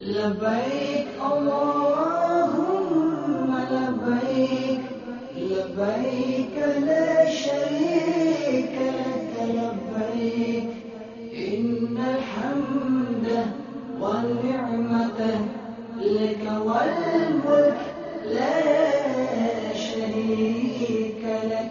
لبيك اللهم لبيك لبيك لا شريك لك لبيك إن الحمد والنعمة لك والملك لا شريك لك.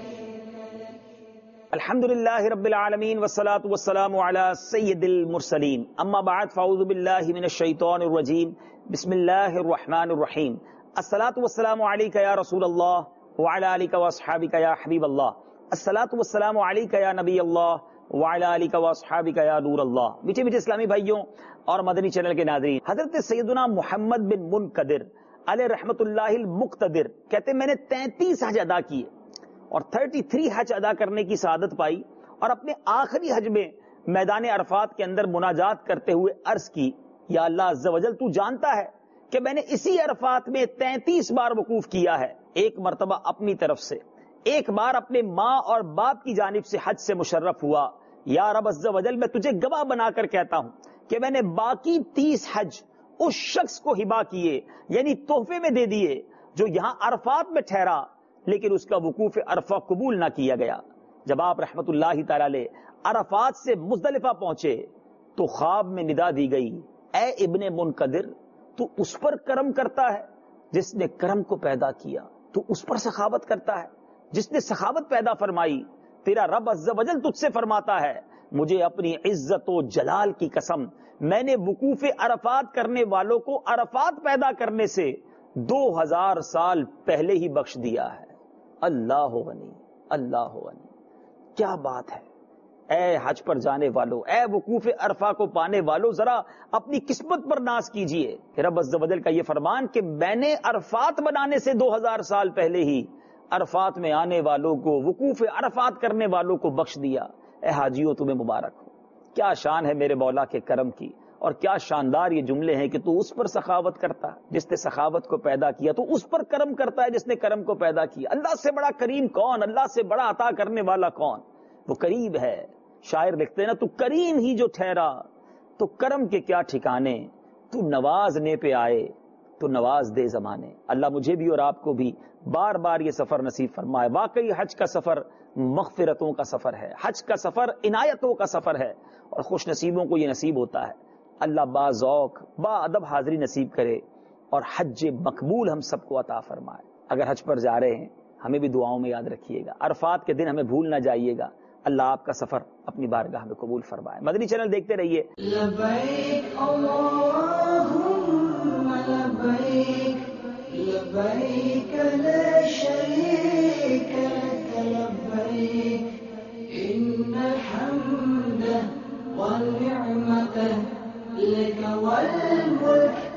الحمدللہ رب العالمین والصلاة والسلام علی سید المرسلین، اما بعد فاعوذ باللہ من الشیطان الرجیم، بسم اللہ الرحمن الرحیم. الصلاة والسلام علیک یا رسول اللہ وعلی آلک واصحابک یا حبیب اللہ. الصلاة والسلام علیک یا نبی اللہ وعلی آلک واصحابک یا نور اللہ. میٹھے میٹھے اسلامی بھائیوں اور مدنی چینل کے ناظرین، حضرت سیدنا محمد بن منقدر علیہ رحمت اللہ المقتدر کہتے ہیں میں نے 33 حج ادا کیے اور 33 حج ادا کرنے کی سعادت پائی، اور اپنے آخری حج میں میدان عرفات کے اندر مناجات کرتے ہوئے عرض کی، یا اللہ عز و جل تو جانتا ہے کہ میں نے اسی عرفات میں 33 بار وقوف کیا ہے، ایک مرتبہ اپنی طرف سے، ایک بار اپنے ماں اور باپ کی جانب سے حج سے مشرف ہوا. یا رب عز و جل میں تجھے گواہ بنا کر کہتا ہوں کہ میں نے باقی 30 حج اس شخص کو ہبا کیے، یعنی تحفے میں دے دیے جو یہاں عرفات میں ٹھہرا لیکن اس کا وقوف عرفہ قبول نہ کیا گیا. جب آپ رحمت اللہ تعالی علیہ عرفات سے مزدلفہ پہنچے تو خواب میں ندا دی گئی، اے ابن منقدر تو اس پر کرم کرتا ہے جس نے کرم کو پیدا کیا، تو اس پر سخاوت کرتا ہے جس نے سخاوت پیدا فرمائی. تیرا رب عز و جل تجھ سے فرماتا ہے مجھے اپنی عزت و جلال کی قسم، میں نے وقوف عرفات کرنے والوں کو عرفات پیدا کرنے سے 2000 سال پہلے ہی بخش دیا ہے. اللہ غنی، اللہ غنی. کیا بات ہے. اے حج پر جانے والو، اے وقوف عرفہ کو پانے والو، ذرا اپنی قسمت پر ناز کیجئے کہ رب عز و جل کا یہ فرمان کہ میں نے عرفات بنانے سے 2000 سال پہلے ہی عرفات میں آنے والوں کو، وقوف عرفات کرنے والوں کو بخش دیا. اے حاجیوں تمہیں مبارک ہو. کیا شان ہے میرے مولا کے کرم کی، اور کیا شاندار یہ جملے ہیں کہ تو اس پر سخاوت کرتا ہے جس نے سخاوت کو پیدا کیا، تو اس پر کرم کرتا ہے جس نے کرم کو پیدا کیا. اللہ سے بڑا کریم کون، اللہ سے بڑا عطا کرنے والا کون؟ وہ قریب ہے. شاعر لکھتے ہیں نا، تو کریم ہی جو ٹھہرا تو کرم کے کیا ٹھکانے، تو نوازنے پہ آئے تو نواز دے زمانے. اللہ مجھے بھی اور آپ کو بھی بار بار یہ سفر نصیب فرمائے. واقعی حج کا سفر مغفرتوں کا سفر ہے، حج کا سفر عنایتوں کا سفر ہے، اور خوش نصیبوں کو یہ نصیب ہوتا ہے. اللہ با ذوق با ادب حاضری نصیب کرے اور حج مقبول ہم سب کو عطا فرمائے. اگر حج پر جا رہے ہیں ہمیں بھی دعاؤں میں یاد رکھیے گا، عرفات کے دن ہمیں بھول نہ جائیے گا. اللہ آپ کا سفر اپنی بارگاہ میں قبول فرمائے. مدنی چینل دیکھتے رہیے. لبيك اللهم لبيك لبيك لا شريك لك لبيك إن الحمد والنعمة لك والملك